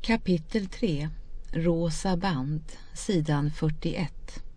Kapitel 3. Rosa band, sidan 41.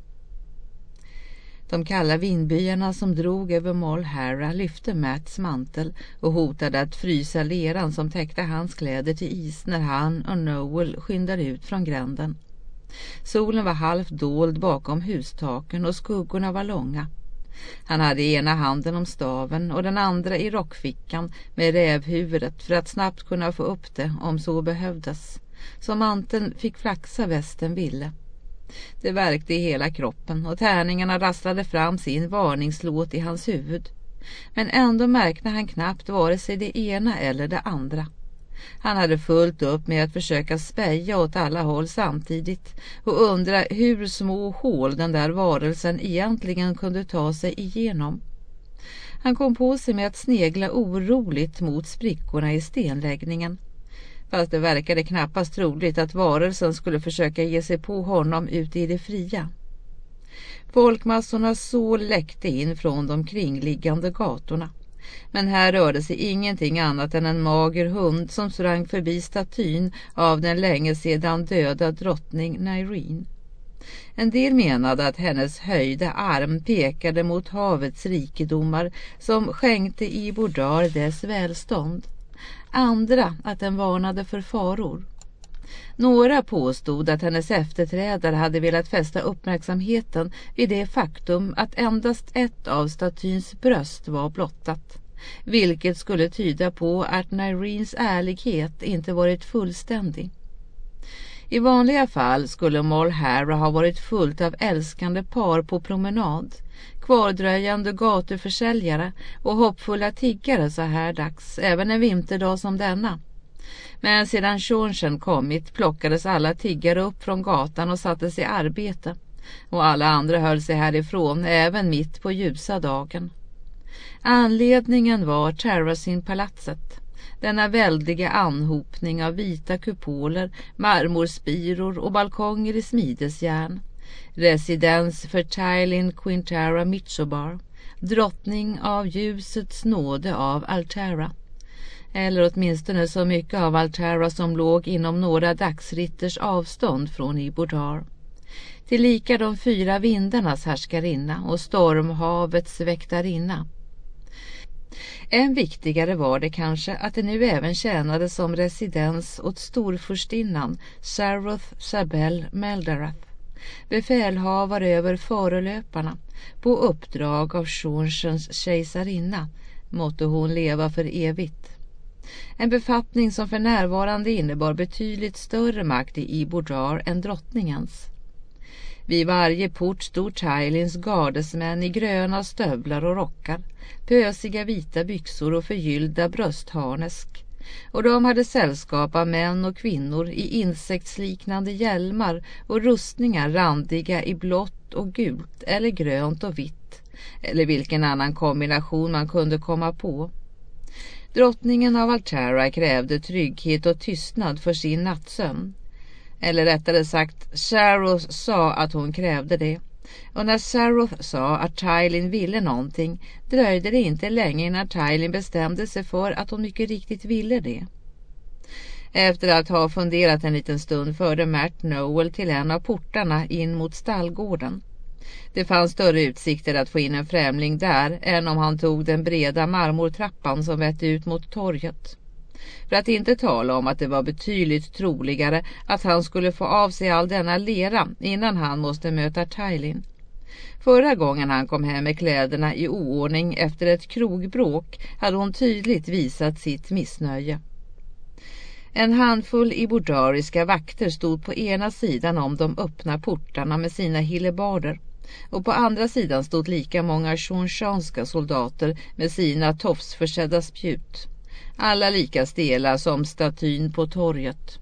De kalla vindbyarna som drog över Moll Harra lyfte Matts mantel och hotade att frysa leran som täckte hans kläder till is när han och Noel skyndade ut från gränden. Solen var halvt dold bakom hustaken och skuggorna var långa. Han hade ena handen om staven och den andra i rockfickan med rävhuvudet för att snabbt kunna få upp det om så behövdes. Så manteln fick flaxa västen ville. Det värkte i hela kroppen och tärningarna rasslade fram sin varningslåt i hans huvud. Men ändå märkte han knappt vare sig det ena eller det andra. Han hade fullt upp med att försöka speja åt alla håll samtidigt och undra hur små hål den där varelsen egentligen kunde ta sig igenom. Han kom på sig med att snegla oroligt mot sprickorna i stenläggningen. Fast det verkade knappast troligt att varelsen skulle försöka ge sig på honom ute i det fria. Folkmassorna så läckte in från de kringliggande gatorna. Men här rörde sig ingenting annat än en mager hund som sprang förbi statyn av den länge sedan döda drottning Nyreen. En del menade att hennes höjda arm pekade mot havets rikedomar som skänkte Ifor Dar dess välstånd. Andra att den varnade för faror. Några påstod att hennes efterträdare hade velat fästa uppmärksamheten vid det faktum att endast ett av statyns bröst var blottat, vilket skulle tyda på att Nyreens ärlighet inte varit fullständig. I vanliga fall skulle Moll Harra ha varit fullt av älskande par på promenad, kvardröjande gatuförsäljare och hoppfulla tiggare så här dags, även en vinterdag som denna. Men sedan Sean kommit plockades alla tiggare upp från gatan och sattes i arbete, och alla andra höll sig härifrån även mitt på ljusa dagen. Anledningen var Terracin-palatset, denna väldiga anhopning av vita kupoler, marmorspiror och balkonger i smidesjärn. Residens för Tywin Quintara Mitsobar, drottning av ljusets nåde av Altera. Eller åtminstone så mycket av Altera som låg inom några dagsritters avstånd från Ifor Dar. Tillika de 4 vindarnas härskarinna och stormhavets väktarinna. Än viktigare var det kanske att det nu även tjänade som residens åt storfurstinnan Saroth Sabel Meldareth, befälhavare över förelöparna, på uppdrag av Seans kejsarinna, måtte hon leva för evigt. En befattning som för närvarande innebar betydligt större makt i Ifor Dar än drottningens. Vid varje port stod Tywins gardesmän i gröna stövlar och rockar, pösiga vita byxor och förgyllda bröstharnesk, och de hade sällskap av män och kvinnor i insektsliknande hjälmar och rustningar randiga i blått och gult eller grönt och vitt, eller vilken annan kombination man kunde komma på. Drottningen av Altera krävde trygghet och tystnad för sin nattsömn. Eller rättare sagt, Saroth sa att hon krävde det. Och när Saroth sa att Tywin ville någonting, dröjde det inte länge innan Tywin bestämde sig för att hon mycket riktigt ville det. Efter att ha funderat en liten stund förde Matt Noel till en av portarna in mot stallgården. Det fanns större utsikter att få in en främling där än om han tog den breda marmortrappan som vette ut mot torget. För att inte tala om att det var betydligt troligare att han skulle få av sig all denna lera innan han måste möta Tywin. Förra gången han kom hem med kläderna i oordning efter ett krogbråk hade hon tydligt visat sitt missnöje. En handfull ibordariska vakter stod på ena sidan om de öppna portarna med sina hillebarder, och på andra sidan stod lika många seanska soldater med sina tofsförsedda spjut. Alla lika stela som statyn på torget.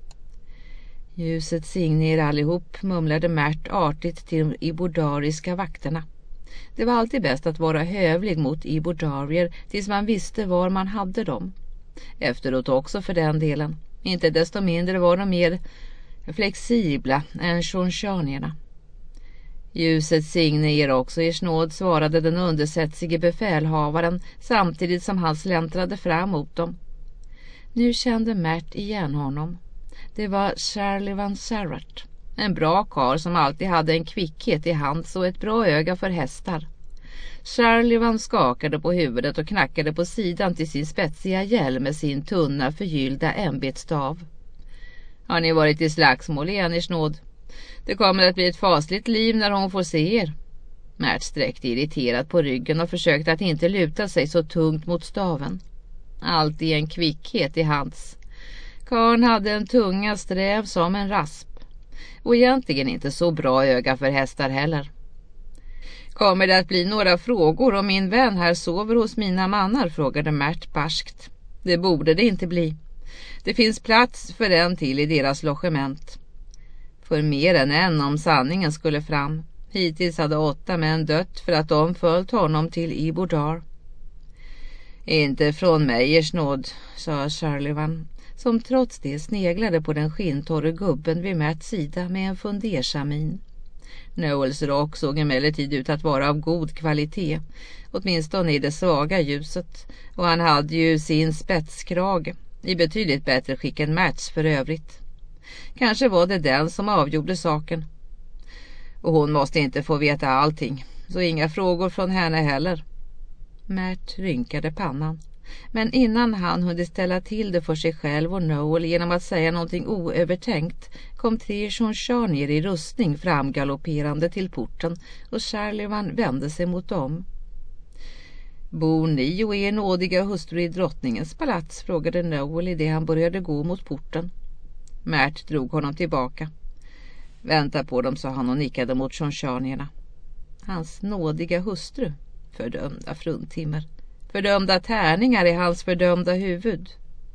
Ljuset signe er allihop, mumlade Märt artigt till de ibordariska vakterna. Det var alltid bäst att vara hövlig mot ibordarier tills man visste var man hade dem. Efteråt också för den delen. Inte desto mindre var de mer flexibla än seanierna. Ljuset signe er också er snåd, svarade den undersättsige befälhavaren samtidigt som han släntrade fram mot dem. Nu kände Märt igen honom. Det var Charlie Van Sarrat. En bra karl som alltid hade en kvickhet i hands och ett bra öga för hästar. Charlie Van skakade på huvudet och knackade på sidan till sin spetsiga hjälm med sin tunna förgyllda ämbetsstav. Har ni varit i slagsmål igen, ers nåd? Det kommer att bli ett fasligt liv när hon får se er. Mert sträckte irriterat på ryggen och försökte att inte luta sig så tungt mot staven. Alltid en kvickhet i hands. Karn hade en tunga sträv som en rasp. Och egentligen inte så bra öga för hästar heller. Kommer det att bli några frågor om min vän här sover hos mina mannar, frågade Mert barskt. Det borde det inte bli. Det finns plats för en till i deras logement. För mer än en om sanningen skulle fram. Hittills hade 8 män dött för att de följt honom till Ibodar. Inte från mig, ers nåd, sa Charlevan, som trots det sneglade på den skinntorre gubben vid Merts sida med en fundersam min. Noels rock såg emellertid ut att vara av god kvalitet, åtminstone i det svaga ljuset, och han hade ju sin spetskrag, i betydligt bättre skick än Merts för övrigt. Kanske var det den som avgjorde saken. Och hon måste inte få veta allting, så inga frågor från henne heller. Mert rynkade pannan, men innan han kunde ställa till det för sig själv och Noel genom att säga någonting oövertänkt kom 3 Shonsharnier i rustning framgalopperande till porten och Charlevan vände sig mot dem. Bor ni och er nådiga hustru i drottningens palats, frågade Noel i det han började gå mot porten. Mert drog honom tillbaka. Vänta på dem, sa han och nickade mot Shonsharnierna. Hans nådiga hustru, fördömda fruntimmer. Fördömda tärningar i hans fördömda huvud.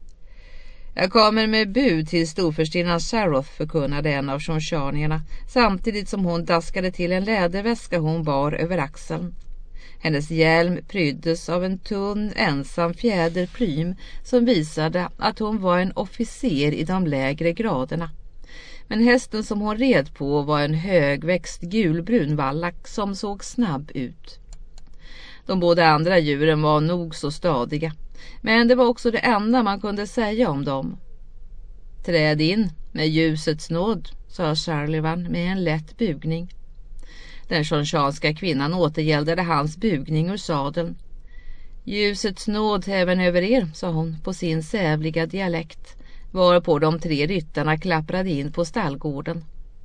Jag kommer med bud till storfurstinnan Saroth, förkunnade en av Shonsharnierna, samtidigt som hon daskade till en läderväska hon bar över axeln. Hennes hjälm pryddes av en tunn, ensam fjäderplym som visade att hon var en officer i de lägre graderna. Men hästen som hon red på var en högväxt gulbrun vallack som såg snabb ut. De båda andra djuren var nog så stadiga, men det var också det enda man kunde säga om dem. Träd in med ljusets nåd, sa Charlevan med en lätt bugning. Den shonshanska kvinnan återgäldade hans bugning ur sadeln. Ljusets nåd även över er, sa hon på sin sävliga dialekt, varpå de 3 ryttarna klapprade in på stallgården.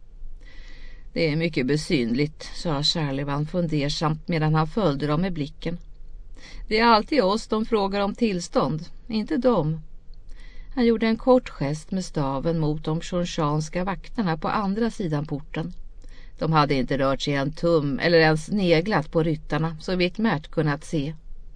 Det är mycket besynligt, sa Charlevan fundersamt medan han följde dem med blicken. Det är alltid oss de frågar om tillstånd, inte dem. Han gjorde en kort gest med staven mot de shonshanska vakterna på andra sidan porten. De hade inte rört sig en tum eller ens sneglat på ryttarna, så vitt Mert kunnat se.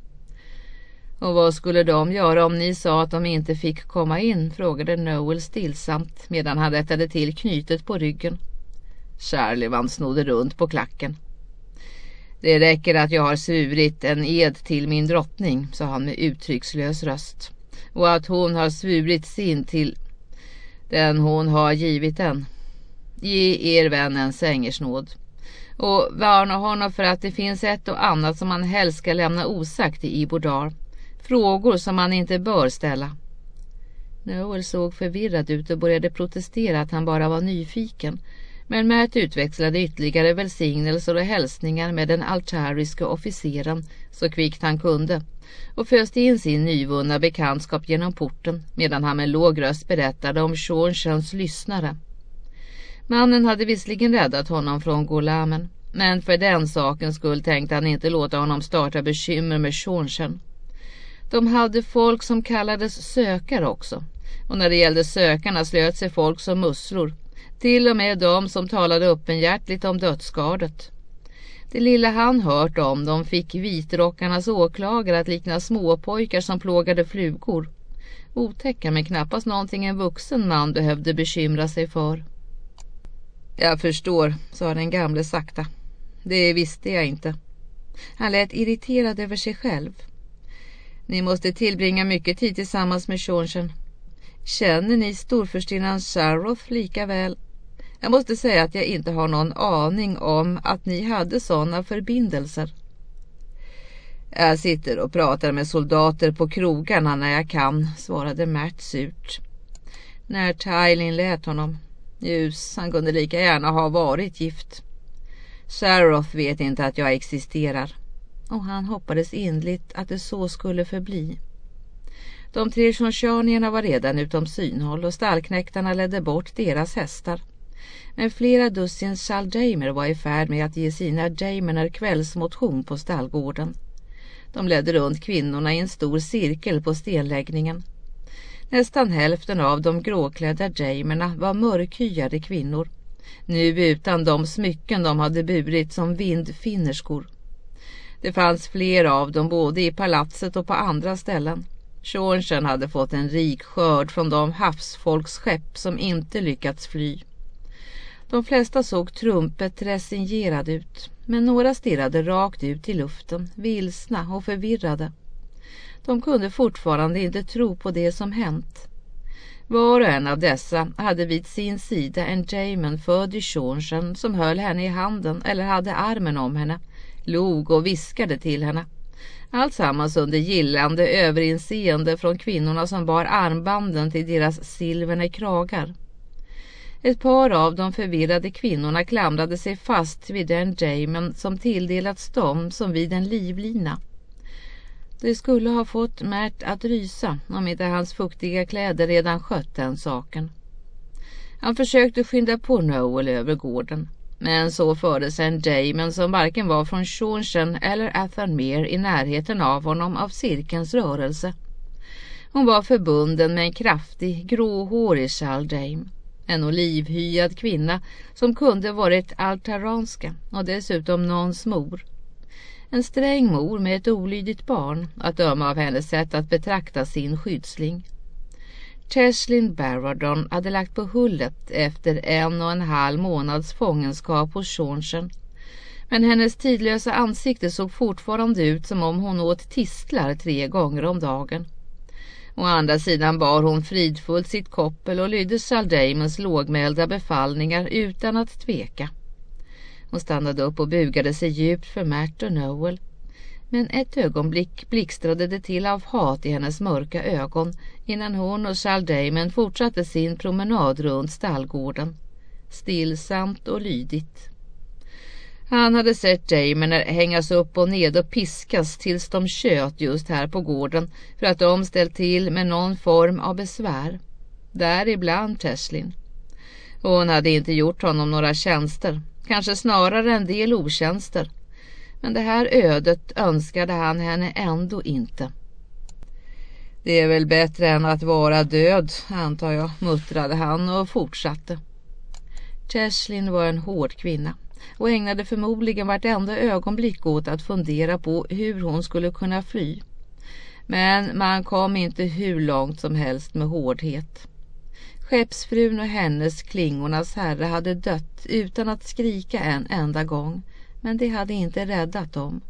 Och vad skulle de göra om ni sa att de inte fick komma in, frågade Noel stillsamt medan han rättade till knytet på ryggen. Charlevan snodde runt på klacken. Det räcker att jag har svurit en ed till min drottning, sa han med uttryckslös röst, och att hon har svurit sin till den hon har givit den. Ge er vän en sängersnåd och varna honom för att det finns ett och annat som man helst ska lämna osagt i Ibodar. Frågor som man inte bör ställa. Noel såg förvirrad ut och började protestera att han bara var nyfiken, men Mert utväxlade ytterligare välsignelser och hälsningar med den altariska officeren så kvickt han kunde och föste in sin nyvunna bekantskap genom porten medan han med låg röst berättade om Shonshans lyssnare. Mannen hade visserligen räddat honom från Golamen, men för den saken skull tänkte han inte låta honom starta bekymmer med Shonshan. De hade folk som kallades sökare också, och när det gällde sökarna slöt sig folk som musslor, till och med de som talade öppenhjärtligt om dödsskadet. Det lilla han hört om dem fick vitrockarnas åklagare att likna småpojkar som plågade flugor. Otäcka, men knappast någonting en vuxen man behövde bekymra sig för. Jag förstår, sa den gamle sakta. Det visste jag inte. Han lät irriterad över sig själv. Ni måste tillbringa mycket tid tillsammans med Shonshan. Känner ni storfurstinnan Saroth lika väl? Jag måste säga att jag inte har någon aning om att ni hade sådana förbindelser. Jag sitter och pratar med soldater på krogarna när jag kan, svarade Mert surt. när Tylin lät honom. Just, han kunde lika gärna ha varit gift. Saroth vet inte att jag existerar. Och han hoppades innerligt att det så skulle förbli. De 3 Shonshanierna var redan utom synhåll och stallknäktarna ledde bort deras hästar. Men flera dussin Shaldamer var i färd med att ge sina daimoner kvällsmotion på stallgården. De ledde runt kvinnorna i en stor cirkel på stenläggningen. Nästan hälften av de gråklädda daimonerna var mörkhyade kvinnor, nu utan de smycken de hade burit som vindfinnerskor. Det fanns fler av dem både i palatset och på andra ställen. Shornshen hade fått en rik skörd från de havsfolksskepp som inte lyckats fly. De flesta såg trumpet resignerade ut, men några stirrade rakt ut i luften, vilsna och förvirrade. De kunde fortfarande inte tro på det som hänt. Var och en av dessa hade vid sin sida en daimon född i Shornshen som höll henne i handen eller hade armen om henne, log och viskade till henne. Alltsammans under gillande överinseende från kvinnorna som bar armbanden till deras silverne kragar. Ett par av de förvirrade kvinnorna klamrade sig fast vid den daimon som tilldelats dem som vid en livlina. Det skulle ha fått Mert att rysa om inte hans fuktiga kläder redan skött den saken. Han försökte skynda på Noel över gården, men så fördes en daimon som varken var från Shornshen eller Athanmer i närheten av honom av cirkelns rörelse. Hon var förbunden med en kraftig, gråhårig Shaldame, en olivhyad kvinna som kunde varit altaranska och dessutom någons mor. En sträng mor med ett olydigt barn, att döma av hennes sätt att betrakta sin skyddsling. Teslin Barradon hade lagt på hullet efter 1,5 månads fångenskap hos Shornshen, men hennes tidlösa ansikte såg fortfarande ut som om hon åt tistlar 3 gånger om dagen. Å andra sidan bar hon fridfullt sitt koppel och lydde Shaldamens lågmälda befallningar utan att tveka. Hon stannade upp och bugade sig djupt för Mert och Noel. Men ett ögonblick blixtrade det till av hat i hennes mörka ögon innan hon och Shaldamen fortsatte sin promenad runt stallgården. Stillsamt och lydigt. Han hade sett daimoner hängas upp och ned och piskas tills de tjöt just här på gården för att de ställt till med någon form av besvär. Däribland Teslin. Hon hade inte gjort honom några tjänster, kanske snarare en del otjänster. Men det här ödet önskade han henne ändå inte. Det är väl bättre än att vara död, antar jag, muttrade han och fortsatte. Teslin var en hård kvinna och ägnade förmodligen vartenda ögonblick åt att fundera på hur hon skulle kunna fly. Men man kom inte hur långt som helst med hårdhet. Skeppsfrun och hennes klingornas herre hade dött utan att skrika en enda gång, men det hade inte räddat dem.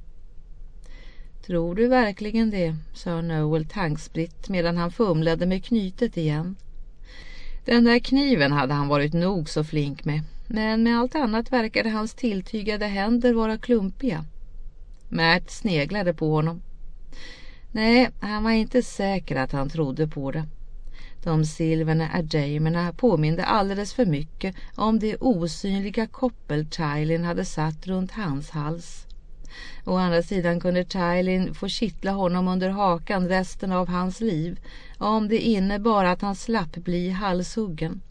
Tror du verkligen det, sa Noel tankspritt medan han fumlade med knytet igen. Den där kniven hade han varit nog så flink med, men med allt annat verkade hans tilltygade händer vara klumpiga. Mert sneglade på honom. Nej, han var inte säker att han trodde på det. De silverna adamerna påminde alldeles för mycket om det osynliga koppel Tylin hade satt runt hans hals. Å andra sidan kunde Tylin få kittla honom under hakan resten av hans liv, om det innebar att han slapp bli halshuggen.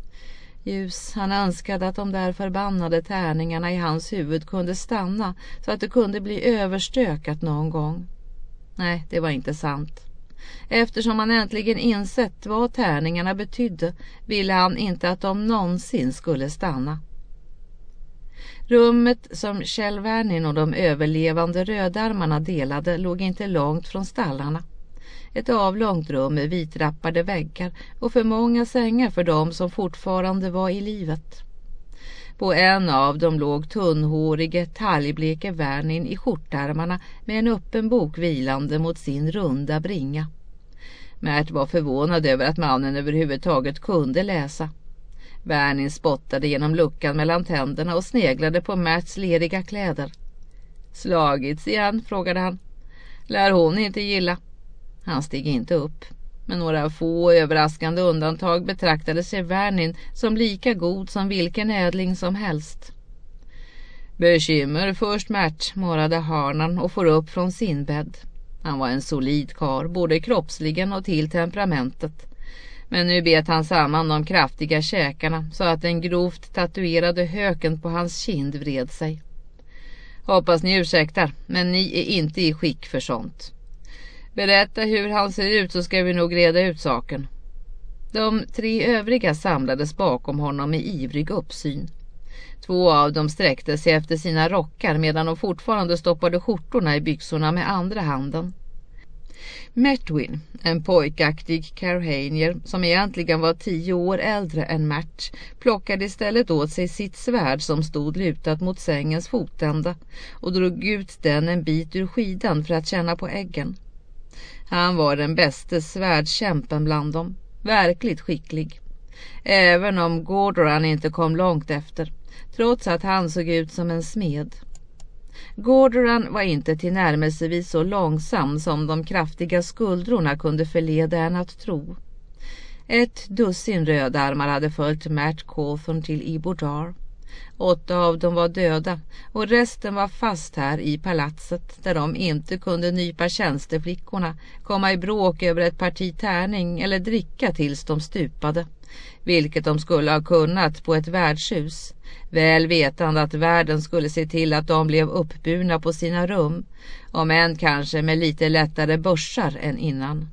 Han önskade att de där förbannade tärningarna i hans huvud kunde stanna så att det kunde bli överstökat någon gång. Nej, det var inte sant. Eftersom han äntligen insett vad tärningarna betydde ville han inte att de någonsin skulle stanna. Rummet som Kjell Vernin och de överlevande rödarmarna delade låg inte långt från stallarna. Ett avlångt rum med vitrappade väggar och för många sängar för dem som fortfarande var i livet. På en av dem låg tunnhårige, talgbleke Vernin i skjortärmarna med en öppen bok vilande mot sin runda bringa. Mert var förvånad över att mannen överhuvudtaget kunde läsa. Vernin spottade genom luckan mellan tänderna och sneglade på Merts leriga kläder. Slagits igen, frågade han. Lär hon inte gilla? Han steg inte upp. Med några få överraskande undantag betraktade sig Vernin som lika god som vilken ädling som helst. Bekymmer först, Märt, morrade Harnan och får upp från sin bädd. Han var en solid karl, både kroppsligen och till temperamentet. Men nu bet han samman de kraftiga käkarna så att den grovt tatuerade höken på hans kind vred sig. Hoppas ni ursäktar, men ni är inte i skick för sånt. Berätta hur han ser ut så ska vi nog reda ut saken. De 3 övriga samlades bakom honom med ivrig uppsyn. 2 av dem sträckte sig efter sina rockar medan de fortfarande stoppade skjortorna i byxorna med andra handen. Mertwin, en pojkaktig Carhanier som egentligen var 10 år äldre än Mert, plockade istället åt sig sitt svärd som stod lutat mot sängens fotända och drog ut den en bit ur skidan för att känna på äggen. Han var den bästa svärdkämpen bland dem, verkligt skicklig. Även om Gordoran inte kom långt efter, trots att han såg ut som en smed. Gordoran var inte tillnärmelsevis så långsam som de kraftiga skuldrorna kunde förleda en att tro. 1 dussin rödarmar hade följt Mert Cawthorn till Ibordar. 8 av dem var döda och resten var fast här i palatset där de inte kunde nypa tjänsteflickorna, komma i bråk över ett parti tärning eller dricka tills de stupade, vilket de skulle ha kunnat på ett värdshus, väl vetande att värden skulle se till att de blev uppburna på sina rum, om än kanske med lite lättare börsar än innan.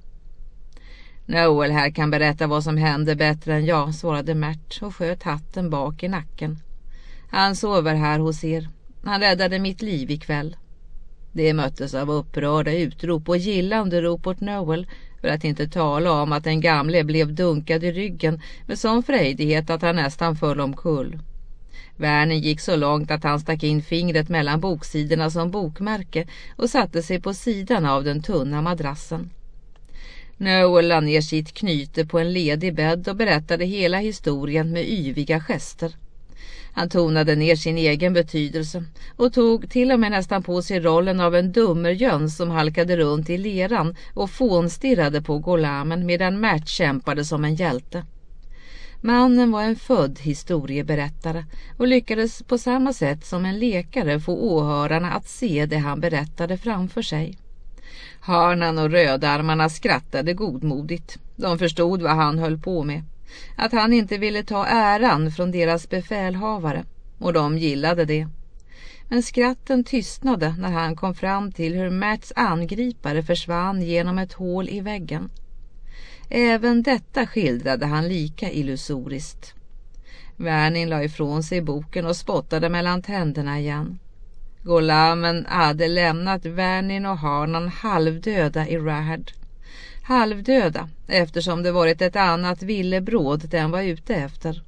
Noel här kan berätta vad som hände bättre än jag, svarade Mert och sköt hatten bak i nacken. Han sover här hos er. Han räddade mitt liv ikväll. Det möttes av upprörda utrop och gillande rop åt Noel, för att inte tala om att den gamle blev dunkad i ryggen med sån frejdighet att han nästan föll omkull. Vernin gick så långt att han stack in fingret mellan boksidorna som bokmärke och satte sig på sidan av den tunna madrassen. Noel la ner sitt knyte på en ledig bädd och berättade hela historien med yviga gester. Han tonade ner sin egen betydelse och tog till och med nästan på sig rollen av en dummerjöns som halkade runt i leran och fånstirrade på Golamen medan Mert kämpade som en hjälte. Mannen var en född historieberättare och lyckades på samma sätt som en lekare få åhörarna att se det han berättade framför sig. Harnan och rödarmarna skrattade godmodigt. De förstod vad han höll på med. Att han inte ville ta äran från deras befälhavare, och de gillade det. Men skratten tystnade när han kom fram till hur Merts angripare försvann genom ett hål i väggen. Även detta skildrade han lika illusoriskt. Vernin la ifrån sig boken och spottade mellan tänderna igen. Golamen hade lämnat Vernin och Harnan halvdöda i Rahad. Halvdöda eftersom det varit ett annat villebråd den var ute efter.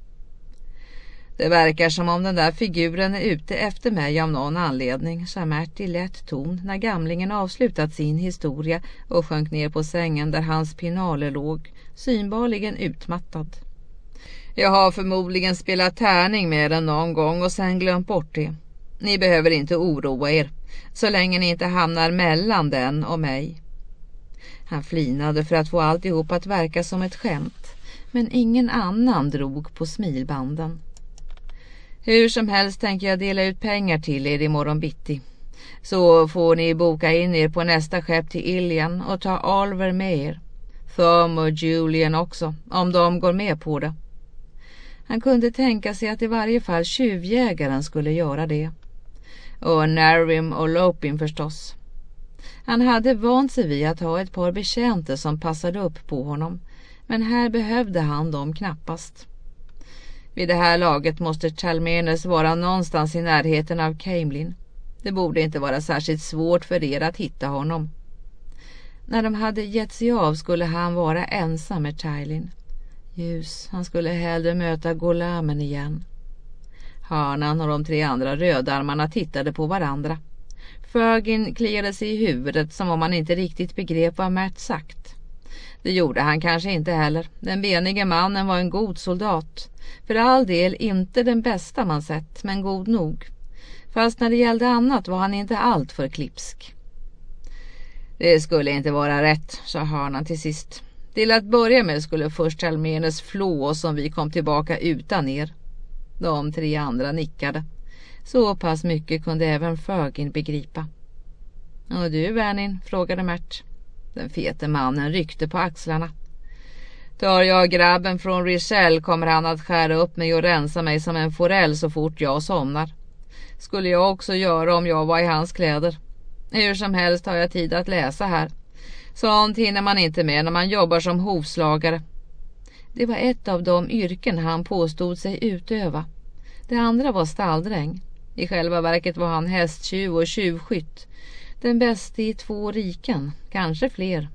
Det verkar som om den där figuren är ute efter mig av någon anledning, sa Mert i lätt ton när gamlingen avslutat sin historia och sjönk ner på sängen där hans pinale låg, synbarligen utmattad. Jag har förmodligen spelat tärning med den någon gång och sen glömt bort det. Ni behöver inte oroa er, så länge ni inte hamnar mellan den och mig. Han flinade för att få alltihop att verka som ett skämt, men ingen annan drog på smilbanden. Hur som helst tänker jag dela ut pengar till er imorgon bitti. Så får ni boka in er på nästa skepp till Ilian och ta Oliver med er. Thom och Julian också, om de går med på det. Han kunde tänka sig att i varje fall tjuvjägaren skulle göra det. Och Narim och Lopin förstås. Han hade vant sig vid att ha ett par betjänter som passade upp på honom, men här behövde han dem knappast. Vid det här laget måste Chalmenes vara någonstans i närheten av Camelin. Det borde inte vara särskilt svårt för er att hitta honom. När de hade gett sig av skulle han vara ensam med Tywin. Han skulle hellre möta Golamen igen. Harnan och de 3 andra rödarmarna tittade på varandra. Fergin kliade sig i huvudet som om han inte riktigt begrep vad Mert sagt. Det gjorde han kanske inte heller. Den benige mannen var en god soldat. För all del inte den bästa man sett, men god nog. Fast när det gällde annat var han inte allt för klipsk. Det skulle inte vara rätt, sa Harnan till sist. Till att börja med skulle först Almenes flå oss om vi kom tillbaka utan er. De 3 andra nickade. Så pass mycket kunde även Fergin begripa. Och du, Vernin, frågade Mert. Den fete mannen ryckte på axlarna. Tar jag grabben från Richelle kommer han att skära upp mig och rensa mig som en forell så fort jag somnar. Skulle jag också göra om jag var i hans kläder. Hur som helst har jag tid att läsa här. Sånt hinner man inte med när man jobbar som hovslagare. Det var ett av de yrken han påstod sig utöva. Det andra var stalldräng. I själva verket var han hästtjuv och tjuvskytt. Den bästa i 2 riken, kanske fler.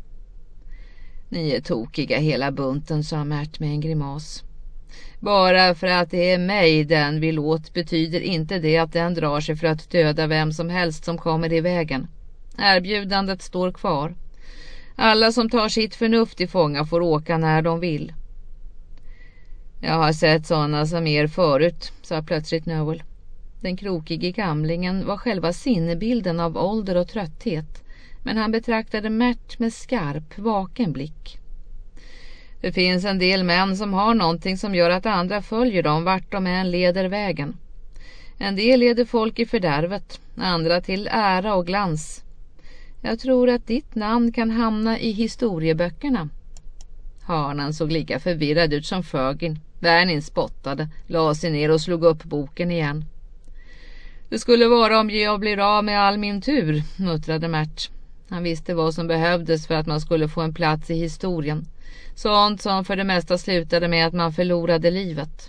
Ni är tokiga hela bunten, sa Mert med en grimas. Bara för att det är mig den vill åt betyder inte det att den drar sig för att döda vem som helst som kommer i vägen. Erbjudandet står kvar. Alla som tar sitt förnuft i fånga får åka när de vill. Jag har sett sådana som er förut, sa plötsligt Noel. Den krokige gamlingen var själva sinnebilden av ålder och trötthet, men han betraktade Mert med skarp, vaken blick. Det finns en del män som har någonting som gör att andra följer dem vart de än leder vägen. En del leder folk i fördärvet, andra till ära och glans. Jag tror att ditt namn kan hamna i historieböckerna. Hanan såg lika förvirrad ut som Fergin. Vernin spottade, la sig ner och slog upp boken igen. Det skulle vara om jag blir av med all min tur, muttrade Mert. Han visste vad som behövdes för att man skulle få en plats i historien. Sånt som för det mesta slutade med att man förlorade livet.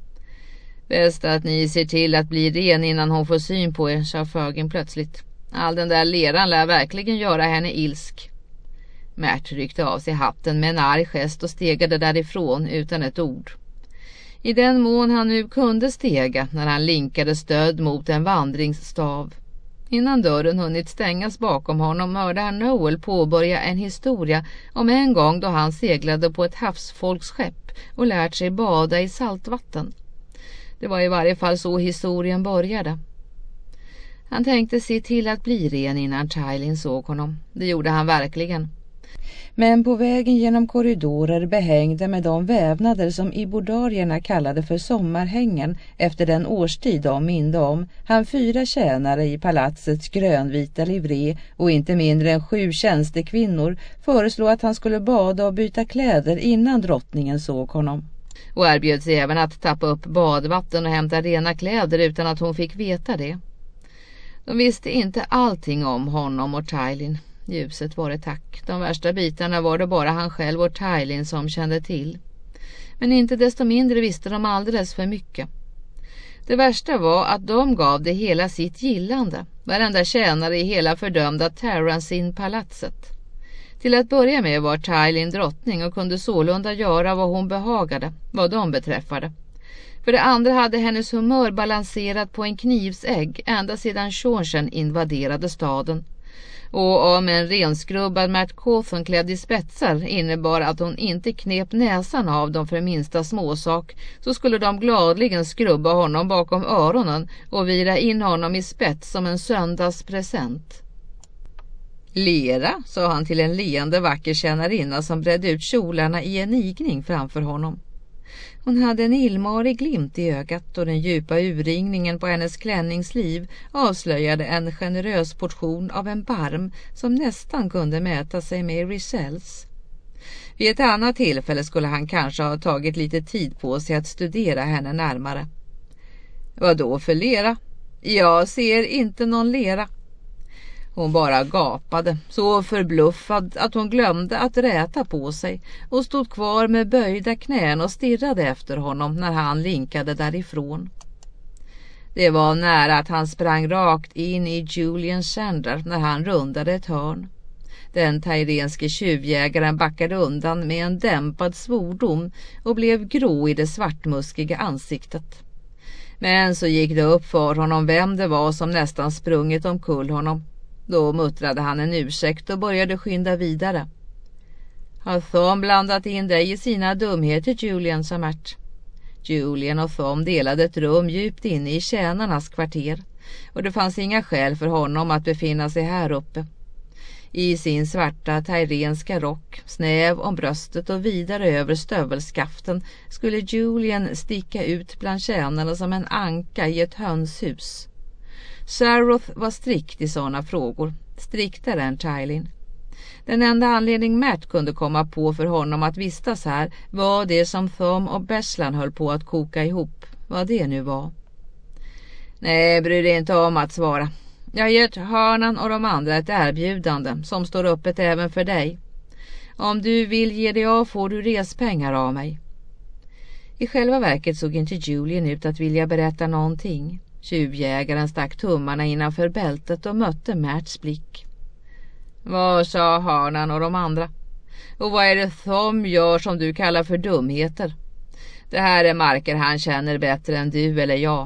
Bäst att ni ser till att bli ren innan hon får syn på er, sa Fergin plötsligt. All den där leran lär verkligen göra henne ilsk. Mert ryckte av sig hatten med en arg gest och stegade därifrån utan ett ord. I den mån han nu kunde stega när han linkade stöd mot en vandringsstav. Innan dörren hunnit stängas bakom honom hörde han Noel påbörja en historia om en gång då han seglade på ett havsfolksskepp och lärt sig bada i saltvatten. Det var i varje fall så historien började. Han tänkte se till att bli ren innan Tywin såg honom. Det gjorde han verkligen. Men på vägen genom korridorer behängde med de vävnader som ibodarierna kallade för sommarhängen efter den årstid de minde om, han 4 tjänare i palatsets grönvita livré och inte mindre än 7 tjänstekvinnor föreslog att han skulle bada och byta kläder innan drottningen såg honom. Och erbjöd sig även att tappa upp badvatten och hämta rena kläder utan att hon fick veta det. De visste inte allting om honom och Tywin. Ljuset var det tack. De värsta bitarna var det bara han själv och Tywin som kände till. Men inte desto mindre visste de alldeles för mycket. Det värsta var att de gav det hela sitt gillande. Varenda tjänare i hela fördömda Terrancin-palatset. Till att börja med var Tywin drottning och kunde sålunda göra vad hon behagade, vad de beträffade. För det andra hade hennes humör balanserat på en knivsägg ända sedan Shorsen invaderade staden. Och om en renskrubbad Mert Cawthon klädd i spetsar innebar att hon inte knep näsan av dem för minsta småsak, så skulle de gladligen skrubba honom bakom öronen och vira in honom i spets som en söndagspresent. Lera, sa han till en leende vacker tjänarinna som bredde ut kjolarna i en nigning framför honom. Hon hade en illmarig glimt i ögat och den djupa urringningen på hennes klänningsliv avslöjade en generös portion av en barm som nästan kunde mäta sig med Richelles. Vid ett annat tillfälle skulle han kanske ha tagit lite tid på sig att studera henne närmare. Vad då för lera? Jag ser inte någon lera. Hon bara gapade, så förbluffad att hon glömde att räta på sig och stod kvar med böjda knän och stirrade efter honom när han linkade därifrån. Det var nära att han sprang rakt in i Julian Sander när han rundade ett hörn. Den tairenske tjuvjägaren backade undan med en dämpad svordom och blev grå i det svartmuskiga ansiktet. Men så gick det upp för honom vem det var som nästan sprungit omkull honom. Då muttrade han en ursäkt och började skynda vidare. Har Thom blandat in dig i sina dumheter, Julian, sa Mert. Julian och Thom delade ett rum djupt inne i tjänarnas kvarter och det fanns inga skäl för honom att befinna sig här uppe. I sin svarta thairenska rock, snäv om bröstet och vidare över stövelskaften, skulle Julian sticka ut bland tjänarna som en anka i ett hönshus. Saroth var strikt i sådana frågor, striktare än Tywin. Den enda anledning Matt kunde komma på för honom att vistas här var det som Thom och Beslan höll på att koka ihop, vad det nu var. Nej, bryr dig inte om att svara. Jag har gett Hörnan och de andra ett erbjudande som står öppet även för dig. Om du vill ge dig av får du respengar av mig. I själva verket såg inte Julian ut att vilja berätta någonting. Tjuvjägaren stack tummarna innanför bältet och mötte Matts blick. Vad sa Hörnan och de andra? Och vad är det Thom gör som du kallar för dumheter? Det här är marker han känner bättre än du eller jag.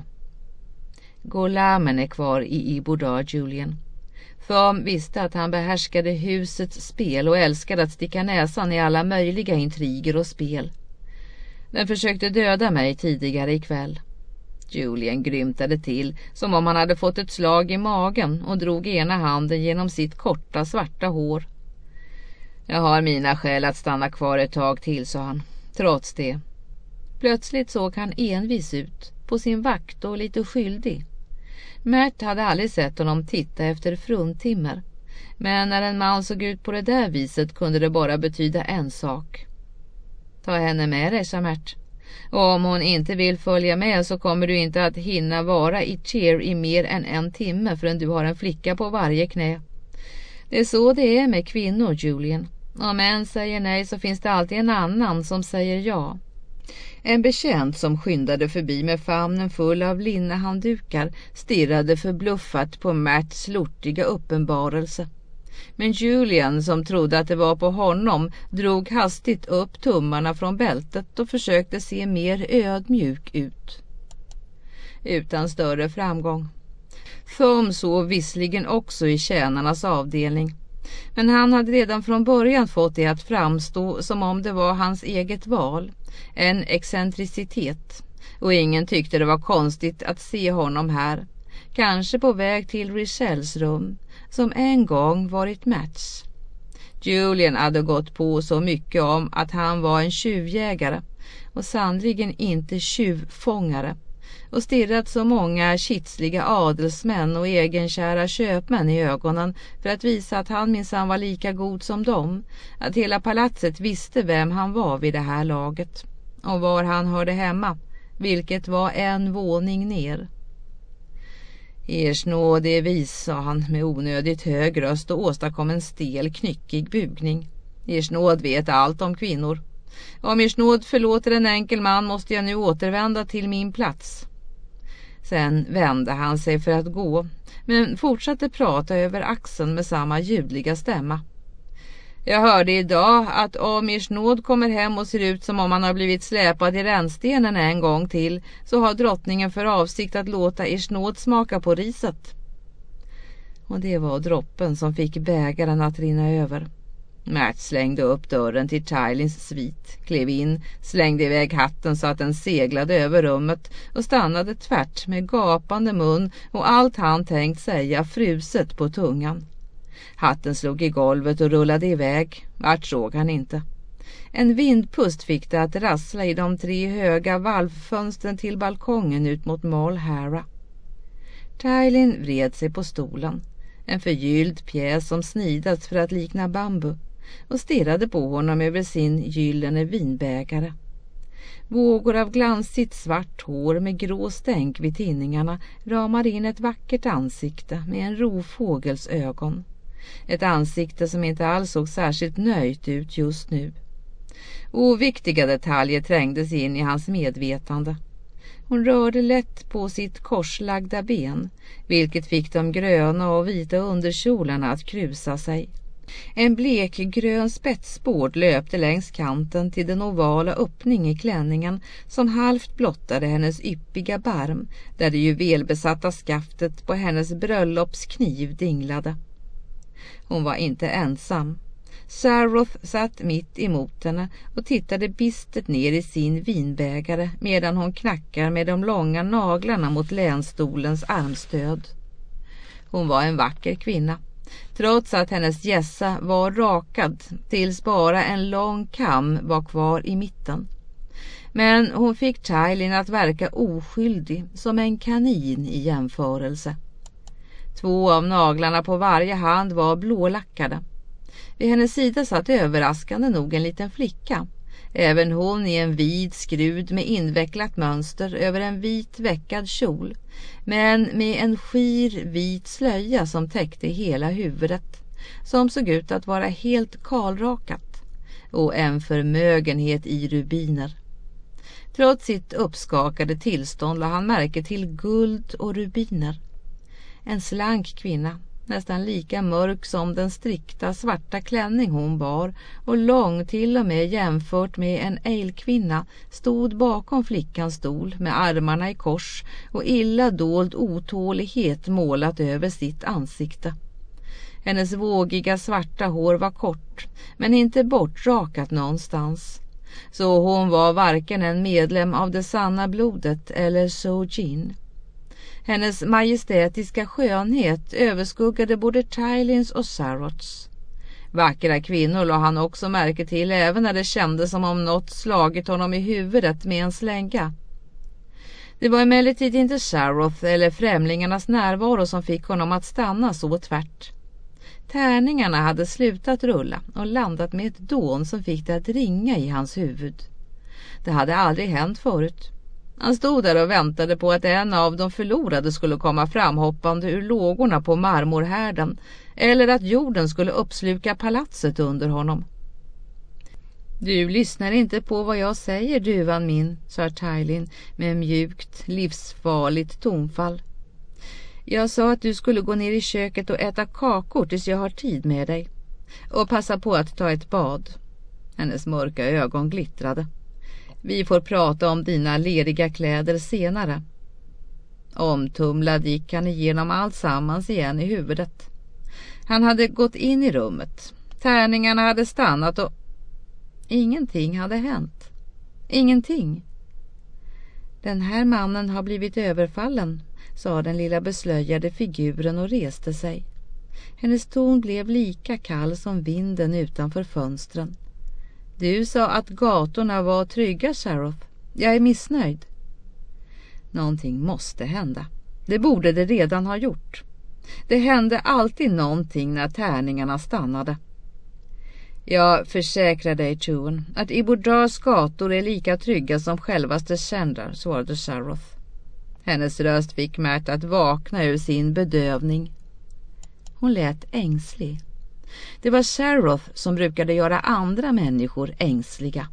Golamen är kvar i Ibodar, Julian. Thom visste att han behärskade husets spel och älskade att sticka näsan i alla möjliga intriger och spel. Den försökte döda mig tidigare ikväll. Julian grymtade till som om han hade fått ett slag i magen och drog ena handen genom sitt korta svarta hår. Jag har mina skäl att stanna kvar ett tag till, sa han. Trots det. Plötsligt såg han envis ut, på sin vakt och lite skyldig. Matt hade aldrig sett honom titta efter fruntimmer. Men när en man såg ut på det där viset kunde det bara betyda en sak. Ta henne med dig, sa Matt. Och om hon inte vill följa med så kommer du inte att hinna vara i Cheer i mer än 1 timme förrän du har en flicka på varje knä. Det är så det är med kvinnor, Julian. Om en säger nej så finns det alltid en annan som säger ja. En betjänt som skyndade förbi med famnen full av linnehanddukar stirrade förbluffat på Matts lortiga uppenbarelse. Men Julian, som trodde att det var på honom, drog hastigt upp tummarna från bältet och försökte se mer ödmjuk ut. Utan större framgång. Thom sov visserligen också i tjänarnas avdelning. Men han hade redan från början fått det att framstå som om det var hans eget val. En excentricitet. Och ingen tyckte det var konstigt att se honom här. Kanske på väg till Richelles rum, som en gång varit Matts. Julian hade gått på så mycket om att han var en tjuvjägare och sannligen inte tjuvfångare och stirrat så många kitsliga adelsmän och egenkära köpmän i ögonen för att visa att han minsann var lika god som dem, att hela palatset visste vem han var vid det här laget och var han hörde hemma, vilket var 1 våning ner. Ers nåd är vis, sa han med onödigt hög röst och åstadkom en stel, knyckig bugning. Ers nåd vet allt om kvinnor. Om ers nåd förlåter en enkel man måste jag nu återvända till min plats. Sen vände han sig för att gå, men fortsatte prata över axeln med samma ljudliga stämma. Jag hörde idag att om ers nåd kommer hem och ser ut som om han har blivit släpad i rännstenen en gång till, så har drottningen för avsikt att låta ers nåd smaka på riset. Och det var droppen som fick bägaren att rinna över. Matt slängde upp dörren till Tylins svit, klev in, slängde iväg hatten så att den seglade över rummet och stannade tvärt med gapande mun och allt han tänkt säga fruset på tungan. Hatten slog i golvet och rullade iväg. Vart såg han inte. En vindpust fick det att rassla i de 3 höga valvfönstren till balkongen ut mot Malhara. Tywin vred sig på stolen, en förgylld pjäs som snidats för att likna bambu, och stirrade på honom över sin gyllene vinbägare. Vågor av glansigt svart hår med grå stänk vid tinningarna ramar in ett vackert ansikte med en rovfågels ögon. Ett ansikte som inte alls såg särskilt nöjt ut just nu. Oviktiga detaljer trängdes in i hans medvetande. Hon rörde lätt på sitt korslagda ben, vilket fick de gröna och vita underkjolarna att krusa sig. En blekgrön spetsbord löpte längs kanten till den ovala öppning i klänningen som halvt blottade hennes yppiga barm, där det juvelbesatta skaftet på hennes bröllopskniv dinglade. Hon var inte ensam. Saroth satt mitt emot henne och tittade bistert ner i sin vinbägare medan hon knackar med de långa naglarna mot länstolens armstöd. Hon var en vacker kvinna, trots att hennes gässa var rakad tills bara en lång kam var kvar i mitten. Men hon fick Tylin att verka oskyldig, som en kanin i jämförelse. 2 av naglarna på varje hand var blålackade. Vid hennes sida satt överraskande nog en liten flicka. Även hon i en vid skrud med invecklat mönster över en vit veckad kjol, men med en skir vit slöja som täckte hela huvudet, som såg ut att vara helt kalrakat, och en förmögenhet i rubiner. Trots sitt uppskakade tillstånd lade han märke till guld och rubiner. En slank kvinna, nästan lika mörk som den strikta svarta klänning hon bar och lång till och med jämfört med en ejlkvinna, stod bakom flickans stol med armarna i kors och illa dold otålighet målat över sitt ansikte. Hennes vågiga svarta hår var kort, men inte bortrakat någonstans. Så hon var varken en medlem av det sanna blodet eller Sojin. Hennes majestätiska skönhet överskuggade både Tylins och Sarots. Vackra kvinnor lade han också märke till även när det kändes som om något slagit honom i huvudet med en slänga. Det var emellertid inte Saroth eller främlingarnas närvaro som fick honom att stanna så tvärt. Tärningarna hade slutat rulla och landat med ett dån som fick det att ringa i hans huvud. Det hade aldrig hänt förut. Han stod där och väntade på att en av de förlorade skulle komma framhoppande ur lågorna på marmorhärden, eller att jorden skulle uppsluka palatset under honom. Du lyssnar inte på vad jag säger, duvan min, sa Tylin med mjukt, livsfarligt tonfall. Jag sa att du skulle gå ner i köket och äta kakor tills jag har tid med dig. Och passa på att ta ett bad. Hennes mörka ögon glittrade. Vi får prata om dina leriga kläder senare. Omtumlad gick han igenom allt sammans igen i huvudet. Han hade gått in i rummet. Tärningarna hade stannat och ingenting hade hänt. Ingenting. Den här mannen har blivit överfallen, sa den lilla beslöjade figuren och reste sig. Hennes ton blev lika kall som vinden utanför fönstren. Du sa att gatorna var trygga, Sheriff. Jag är missnöjd. Någonting måste hända. Det borde det redan ha gjort. Det hände alltid någonting när tärningarna stannade. Jag försäkrar dig, Tuon, att Ibudars gator är lika trygga som självaste Shandar, svarade Sheriff. Hennes röst fick Mert att vakna ur sin bedövning. Hon lät ängslig. Det var Sheriff som brukade göra andra människor ängsliga.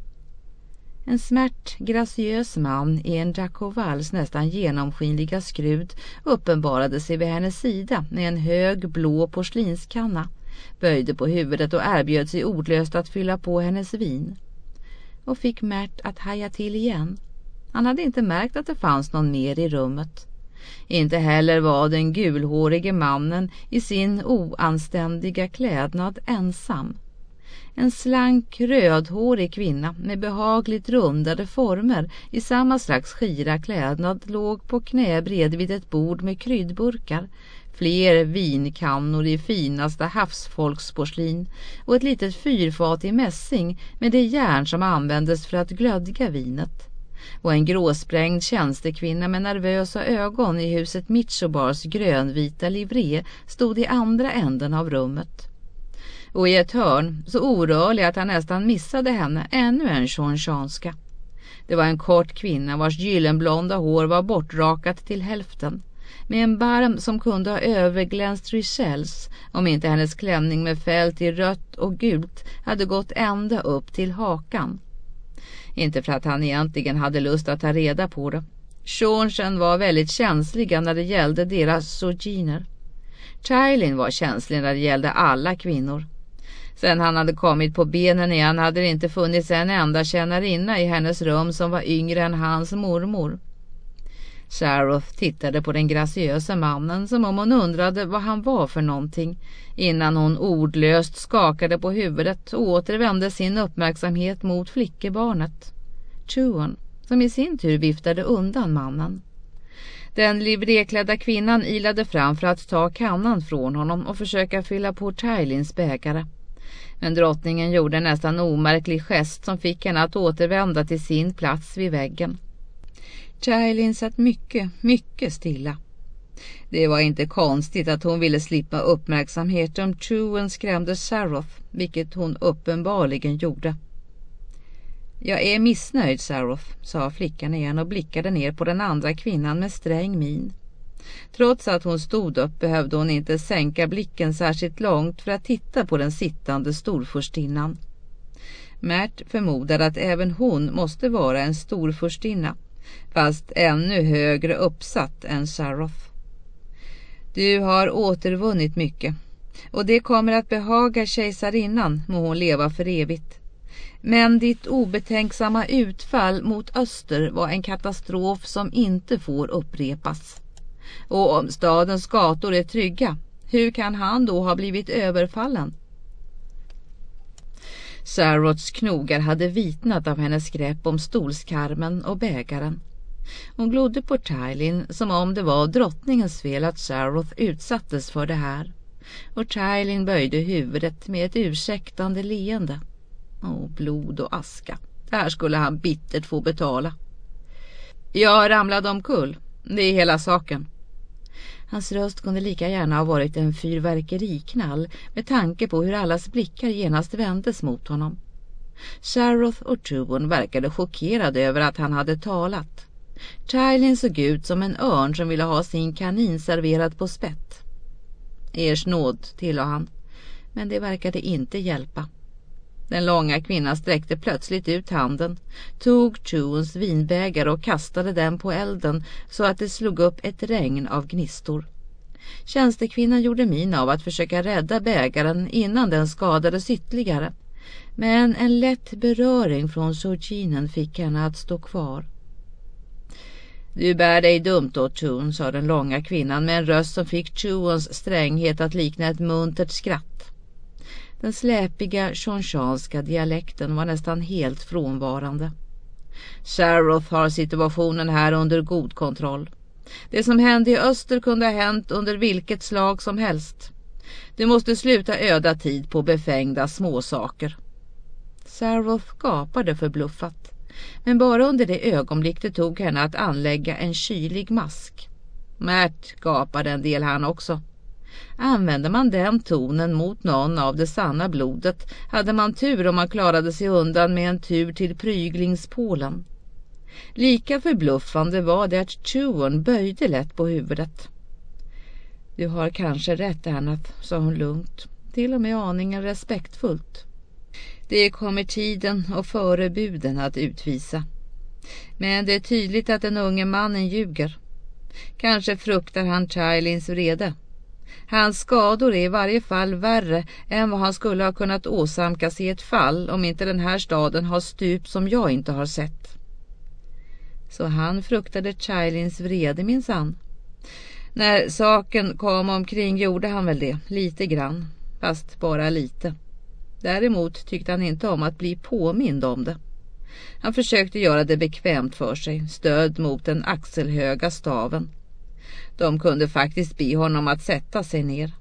En smärt, graciös man i en Jacovals nästan genomskinliga skrud uppenbarade sig vid hennes sida med en hög blå porslinskanna, böjde på huvudet och erbjöd sig ordlöst att fylla på hennes vin. Och fick Mert att haja till igen. Han hade inte märkt att det fanns någon mer i rummet. Inte heller var den gulhårige mannen i sin oanständiga klädnad ensam. En slank rödhårig kvinna med behagligt rundade former i samma slags skira klädnad låg på knä bredvid ett bord med kryddburkar, fler vinkannor i finaste havsfolksporslin och ett litet fyrfat i mässing med det järn som användes för att glödga vinet. Och en gråsprängd tjänstekvinna med nervösa ögon i huset Mitchobars grönvita livré stod i andra änden av rummet. Och i ett hörn, så orörlig att han nästan missade henne, ännu en shonshanska. Det var en kort kvinna vars gyllenblonda hår var bortrakat till hälften, med en barm som kunde ha överglänst Richels om inte hennes klänning med fält i rött och gult hade gått ända upp till hakan. Inte för att han egentligen hade lust att ta reda på det. Shonshen var väldigt känsliga när det gällde deras sojiner. Tylin var känslig när det gällde alla kvinnor. Sen han hade kommit på benen igen hade det inte funnits en enda tjänarinna i hennes rum som var yngre än hans mormor. Sheriff tittade på den graciösa mannen som om hon undrade vad han var för någonting, innan hon ordlöst skakade på huvudet och återvände sin uppmärksamhet mot flickebarnet, Tuon, som i sin tur viftade undan mannen. Den livréklädda kvinnan ilade fram för att ta kannan från honom och försöka fylla på Tylins bägare. Men drottningen gjorde en nästan omärklig gest som fick henne att återvända till sin plats vid väggen. Tylin satt mycket stilla. Det var inte konstigt att hon ville slippa uppmärksamhet om Tuon skrämde Saroth, vilket hon uppenbarligen gjorde. Jag är missnöjd, Saroth, sa flickan igen och blickade ner på den andra kvinnan med sträng min. Trots att hon stod upp behövde hon inte sänka blicken särskilt långt för att titta på den sittande storfurstinnan. Mert förmodade att även hon måste vara en storfurstinna, fast ännu högre uppsatt än Saroth. Du har återvunnit mycket, och det kommer att behaga kejsarinnan, må hon leva för evigt. Men ditt obetänksamma utfall mot öster var en katastrof som inte får upprepas. Och om stadens gator är trygga, hur kan han då ha blivit överfallen? Saroths knogar hade vitnat av hennes grepp om stolskarmen och bägaren. Hon glodde på Tylin som om det var drottningens fel att Saroth utsattes för det här. Och Tylin böjde huvudet med ett ursäktande leende. Blod och aska. Det här skulle han bittert få betala. Jag ramlade omkull. Det är hela saken. Hans röst kunde lika gärna ha varit en fyrverkeriknall med tanke på hur allas blickar genast vändes mot honom. Saroth och Tuon verkade chockerade över att han hade talat. Tylin såg ut som en örn som ville ha sin kanin serverad på spett. Ers nåd, tillade han, men det verkade inte hjälpa. Den långa kvinnan sträckte plötsligt ut handen, tog Tuons vinbägare och kastade den på elden så att det slog upp ett regn av gnistor. Tjänstekvinnan gjorde min av att försöka rädda bägaren innan den skadades ytterligare, men en lätt beröring från Sojinen fick henne att stå kvar. Du bär dig dumt åt, Tuon, sa den långa kvinnan med en röst som fick Tuons stränghet att likna ett muntert skratt. Den släpiga chonshanska dialekten var nästan helt frånvarande. Saroth har situationen här under god kontroll. Det som hände i öster kunde ha hänt under vilket slag som helst. Du måste sluta öda tid på befängda småsaker. Saroth gapade förbluffat, men bara under det ögonblick det tog henne att anlägga en kylig mask. Mert gapade en del han också. Använde man den tonen mot någon av det sanna blodet hade man tur om man klarade sig undan med en tur till pryglingspålen. Lika förbluffande var det att Tuon böjde lätt på huvudet. Du har kanske rätt, Annath, sa hon lugnt, till och med aningen respektfullt. Det kommer tiden och förebuden att utvisa. Men det är tydligt att den unge mannen ljuger. Kanske fruktar han Tylins vrede. Hans skador är i varje fall värre än vad han skulle ha kunnat åsamkas i ett fall om inte den här staden har stup som jag inte har sett. Så han fruktade Tylins vrede minsann. När saken kom omkring gjorde han väl det, lite grann, fast bara lite. Däremot tyckte han inte om att bli påmind om det. Han försökte göra det bekvämt för sig, stöd mot den axelhöga staven. De kunde faktiskt be honom att sätta sig ner.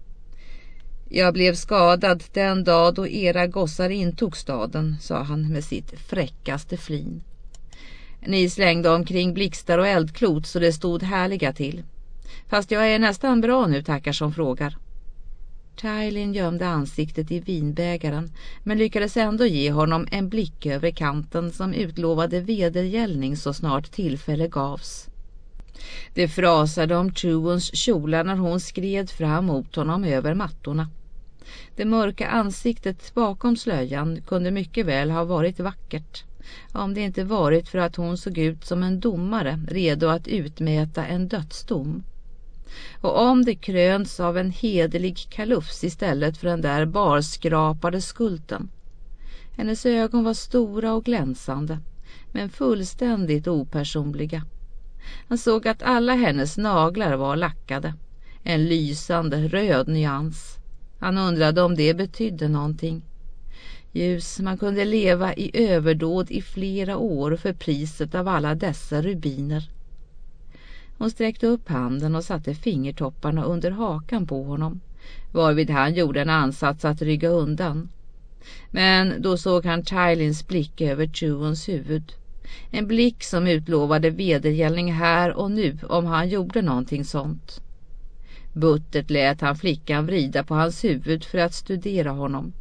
Jag blev skadad den dag då era gossar intog staden, sa han med sitt fräckaste flin. Ni slängde omkring blixtar och eldklot så det stod härliga till. Fast jag är nästan bra nu, tackar som frågar. Tylin gömde ansiktet i vinbägaren men lyckades ändå ge honom en blick över kanten som utlovade vedergällning så snart tillfälle gavs. Det frasade om Tuons kjolar när hon skred fram mot honom över mattorna. Det mörka ansiktet bakom slöjan kunde mycket väl ha varit vackert, om det inte varit för att hon såg ut som en domare redo att utmäta en dödsdom. Och om det kröns av en hederlig kalufs istället för den där barskrapade skulten. Hennes ögon var stora och glänsande, men fullständigt opersonliga. Han såg att alla hennes naglar var lackade, en lysande röd nyans. Han undrade om det betydde någonting. Ljus, man kunde leva i överdåd i flera år för priset av alla dessa rubiner. Hon sträckte upp handen och satte fingertopparna under hakan på honom, varvid han gjorde en ansats att rygga undan. Men då såg han Tylins blick över Chuons huvud. En blick som utlovade vedergällning här och nu om han gjorde någonting sånt. Buttert lät han flickan vrida på hans huvud för att studera honom.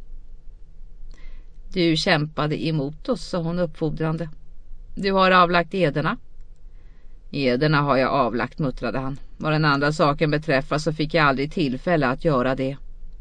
Du kämpade emot oss, sa hon uppfordrande. Du har avlagt ederna. Ederna har jag avlagt, muttrade han. Vad den andra saken beträffar så fick jag aldrig tillfälle att göra det.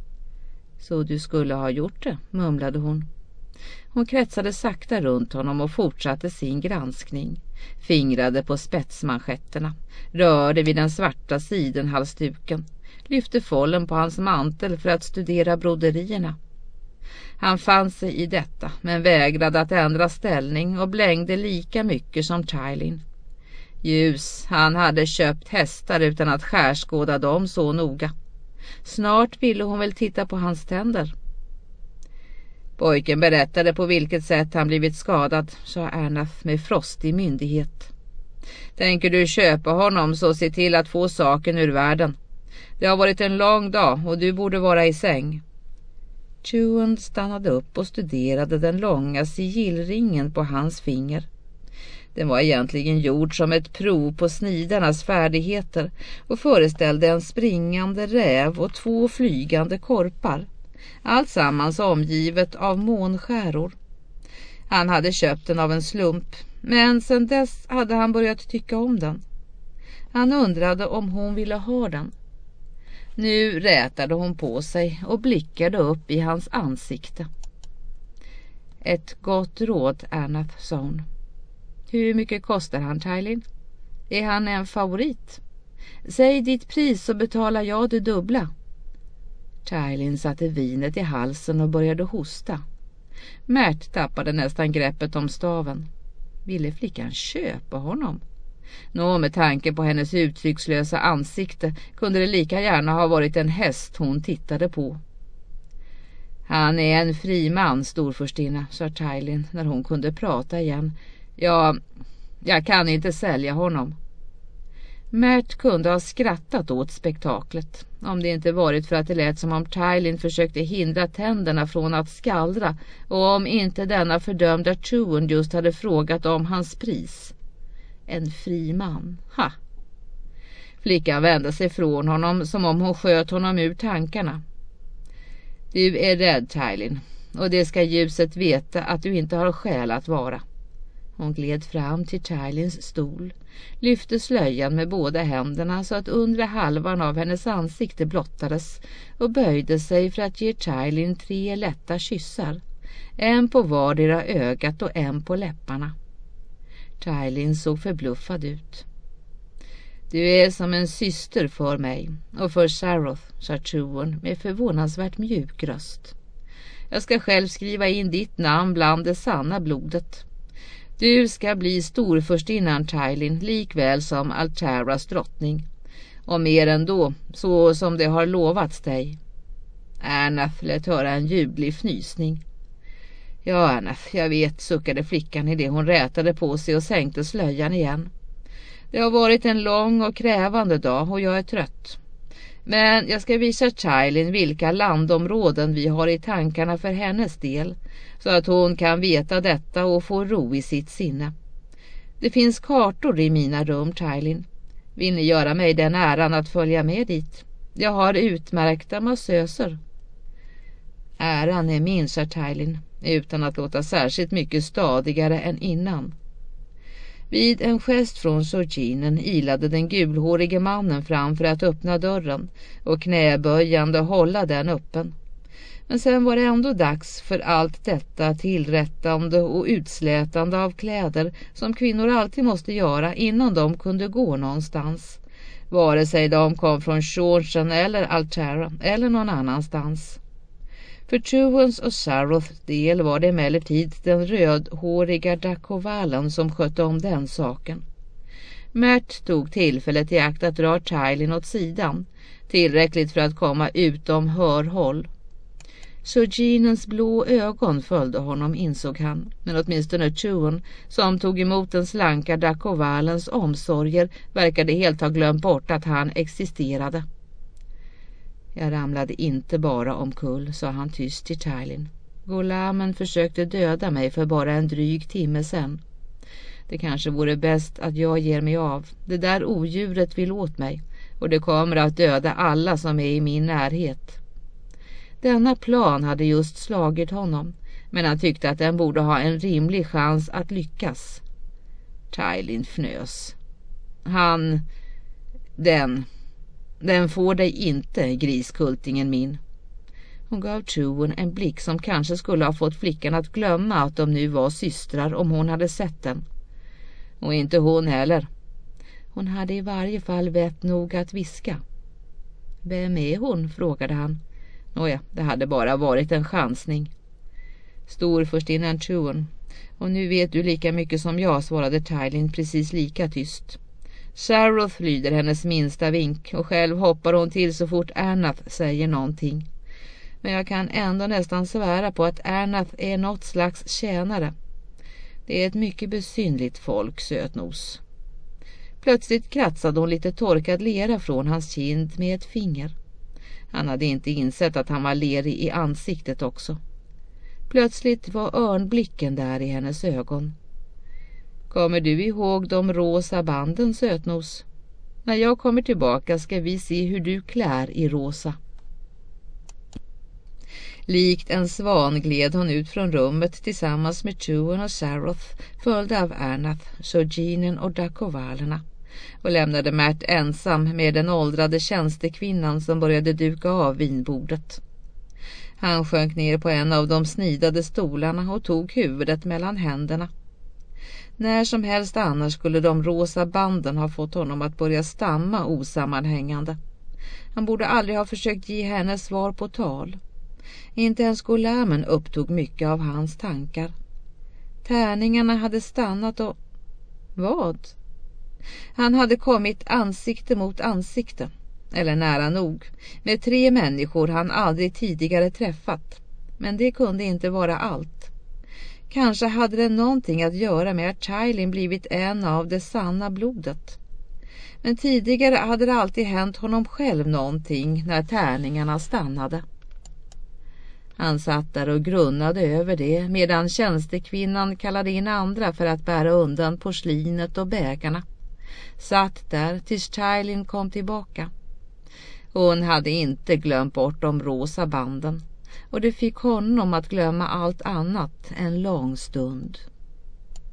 Så du skulle ha gjort det, mumlade hon. Hon kretsade sakta runt honom och fortsatte sin granskning. Fingrade på spetsmanschetterna, rörde vid den svarta sidenhalsduken, lyfte follen på hans mantel för att studera broderierna. Han fann sig i detta, men vägrade att ändra ställning och blängde lika mycket som Tylin. Ljus, han hade köpt hästar utan att skärskåda dem så noga. Snart ville hon väl titta på hans tänder. Pojken berättade på vilket sätt han blivit skadad, sa Erneth med frostig myndighet. Tänker du köpa honom så se till att få saken ur världen. Det har varit en lång dag och du borde vara i säng. Chuon stannade upp och studerade den långa sigillringen på hans finger. Den var egentligen gjord som ett prov på snidarnas färdigheter och föreställde en springande räv och 2 flygande korpar. Alltsammans omgivet av månskäror. Han hade köpt den av en slump, men sedan dess hade han börjat tycka om den. Han undrade om hon ville ha den. Nu rätade hon på sig och blickade upp i hans ansikte. Ett gott råd, Erneth, sa hon. Hur mycket kostar han, Tylin? Är han en favorit? Säg ditt pris så betalar jag det dubbla. Tylin satte vinet i halsen och började hosta. Mert tappade nästan greppet om staven. Ville flickan köpa honom? Med tanke på hennes uttryckslösa ansikte kunde det lika gärna ha varit en häst hon tittade på. Han är en fri man, storfurstinna, sa Tylin när hon kunde prata igen. Jag kan inte sälja honom. Mert kunde ha skrattat åt spektaklet, om det inte varit för att det lät som om Tylin försökte hindra tänderna från att skallra och om inte denna fördömda Chuon just hade frågat om hans pris. En fri man, ha! Flickan vände sig från honom som om hon sköt honom ur tankarna. Du är rädd, Tylin, och det ska ljuset veta att du inte har skäl att vara. Hon gled fram till Tylins stol, lyfte slöjan med båda händerna så att undre halvan av hennes ansikte blottades och böjde sig för att ge Tylin 3 lätta kyssar, en på vardera ögat och en på läpparna. Tylin såg förbluffad ut. Du är som en syster för mig och för Saroth, sa Chuon med förvånansvärt mjuk röst. Jag ska själv skriva in ditt namn bland det sanna blodet. Du ska bli storfurstinnan Tylin likväl som Altaras drottning. Och mer ändå, så som det har lovats dig. Erneth lät höra en ljudlig fnysning. Ja, Erneth, jag vet, suckade flickan i det hon rätade på sig och sänkte slöjan igen. Det har varit en lång och krävande dag och jag är trött. Men jag ska visa Tylin vilka landområden vi har i tankarna för hennes del, så att hon kan veta detta och få ro i sitt sinne. Det finns kartor i mina rum, Tylin. Vill ni göra mig den äran att följa med dit? Jag har utmärkta massöser. Äran är min, sa Tylin, utan att låta särskilt mycket stadigare än innan. Vid en gest från Sorginen ilade den gulhårige mannen fram för att öppna dörren och knäböjande hålla den öppen. Men sen var det ändå dags för allt detta tillrättande och utslätande av kläder som kvinnor alltid måste göra innan de kunde gå någonstans, vare sig de kom från Shorsen eller Altara eller någon annanstans. För Chuons och Saroths del var det emellertid den rödhåriga Dakovalen som skötte om den saken. Mert tog tillfället i akt att dra Tylin åt sidan, tillräckligt för att komma utom hörhåll. Georginens blå ögon följde honom, insåg han, men åtminstone Chuon, som tog emot den slanka Dakovalens omsorger, verkade helt ha glömt bort att han existerade. Jag ramlade inte bara omkull, sa han tyst till Tylin. Golamen försökte döda mig för bara en dryg timme sedan. Det kanske vore bäst att jag ger mig av. Det där odjuret vill åt mig, och det kommer att döda alla som är i min närhet. Denna plan hade just slagit honom, men han tyckte att den borde ha en rimlig chans att lyckas. Tylin fnös. Den får dig inte, griskultingen min. Hon gav Chuon en blick som kanske skulle ha fått flickan att glömma att de nu var systrar om hon hade sett den. Och inte hon heller. Hon hade i varje fall vett nog att viska. Vem är hon? Frågade han. Nåja, det hade bara varit en chansning. Storfurstinnan Chuon. Och nu vet du lika mycket som jag, svarade Tylin precis lika tyst. Sharoth lyder hennes minsta vink och själv hoppar hon till så fort Ernath säger någonting. Men jag kan ändå nästan svära på att Ernath är något slags tjänare. Det är ett mycket besynligt folk, sötnos. Plötsligt kratsade hon lite torkad lera från hans kind med ett finger. Han hade inte insett att han var lerig i ansiktet också. Plötsligt var örnblicken där i hennes ögon. Kommer du ihåg de rosa banden, sötnos? När jag kommer tillbaka ska vi se hur du klär i rosa. Likt en svan gled hon ut från rummet tillsammans med Chuon och Sharoth, följda av Ernath, Georginen och Dakovalerna, och lämnade Märt ensam med den åldrade tjänstekvinnan som började duka av vinbordet. Han sjönk ner på en av de snidade stolarna och tog huvudet mellan händerna. När som helst annars skulle de rosa banden ha fått honom att börja stamma osammanhängande. Han borde aldrig ha försökt ge henne svar på tal. Inte ens Golamen upptog mycket av hans tankar. Tärningarna hade stannat och... Vad? Han hade kommit ansikte mot ansikte, eller nära nog, med 3 människor han aldrig tidigare träffat. Men det kunde inte vara allt. Kanske hade det någonting att göra med att Tylin blivit en av det sanna blodet. Men tidigare hade det alltid hänt honom själv någonting när tärningarna stannade. Han satt där och grunnade över det medan tjänstekvinnan kallade in andra för att bära undan porslinet och bägarna. Satt där tills Tylin kom tillbaka. Hon hade inte glömt bort de rosa banden, och det fick honom att glömma allt annat en lång stund.